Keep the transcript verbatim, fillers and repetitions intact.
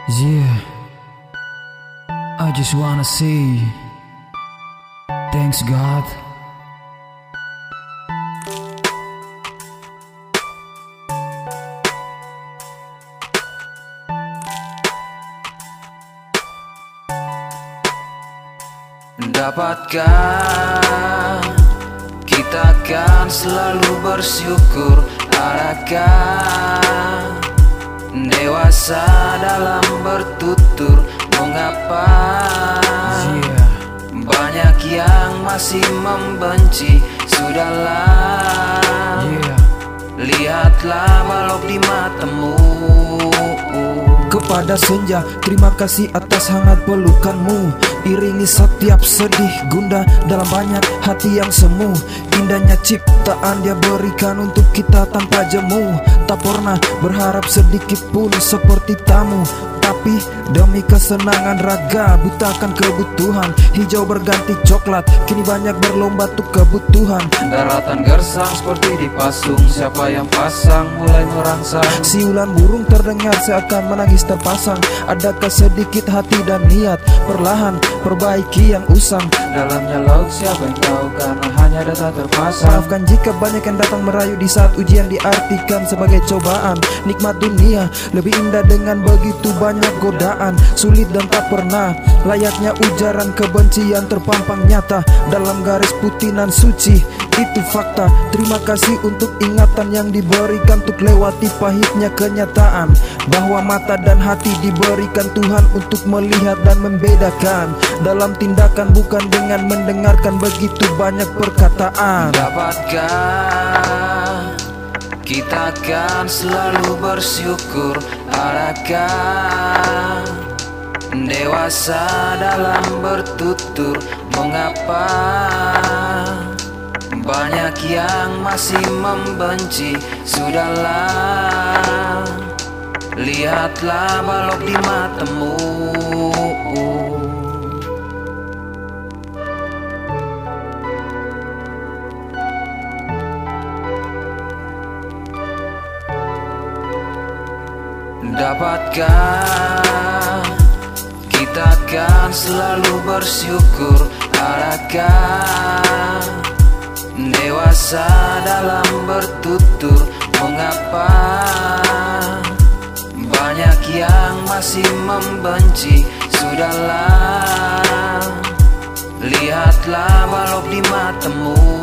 Yeah, I just wanna say thanks God. Dapatkah kita akan selalu bersyukur? Adakah dewasa dalam bertutur? Mengapa Yeah, banyak yang masih membenci? Sudahlah, yeah. lihatlah balok di matamu. Kepada senja, terima kasih atas hangat pelukanmu. Iringi setiap sedih gundah dalam banyak hati yang semu. Indahnya ciptaan dia berikan untuk kita tanpa jemu. Tak pernah berharap sedikit pun seperti tamu, tapi demi kesenangan raga butakan kebutuhan. Hijau berganti coklat, kini banyak berlomba tuh kebutuhan. Daratan gersang seperti dipasung, siapa yang pasang mulai merangsang. Siulan burung terdengar seakan menangis terpasang. Adakah sedikit hati dan niat perlahan perbaiki yang usang? Dalamnya laut siapa yang tahu, karena hanya data terpasang. Maafkan jika banyak yang datang merayu di saat ujian diartikan sebagai cobaan. Nikmat dunia lebih indah dengan begitu banyak godaan. Sulit dan tak pernah layaknya ujaran kebencian terpampang nyata dalam garis putih nan suci. Itu fakta. Terima kasih untuk ingatan yang diberikan untuk lewati pahitnya kenyataan bahwa mata dan hati diberikan Tuhan untuk melihat dan membedakan dalam tindakan, bukan dengan mendengarkan begitu banyak perkataan. Dapatkah kita akan selalu bersyukur? Adakah dewasa dalam bertutur? Mengapa banyak yang masih membenci? Sudahlah, lihatlah balok di matamu. Dapatkah kita akan selalu bersyukur? Adakah dewasa dalam bertutur? Mengapa banyak yang masih membenci? Sudahlah, lihatlah balok di matamu.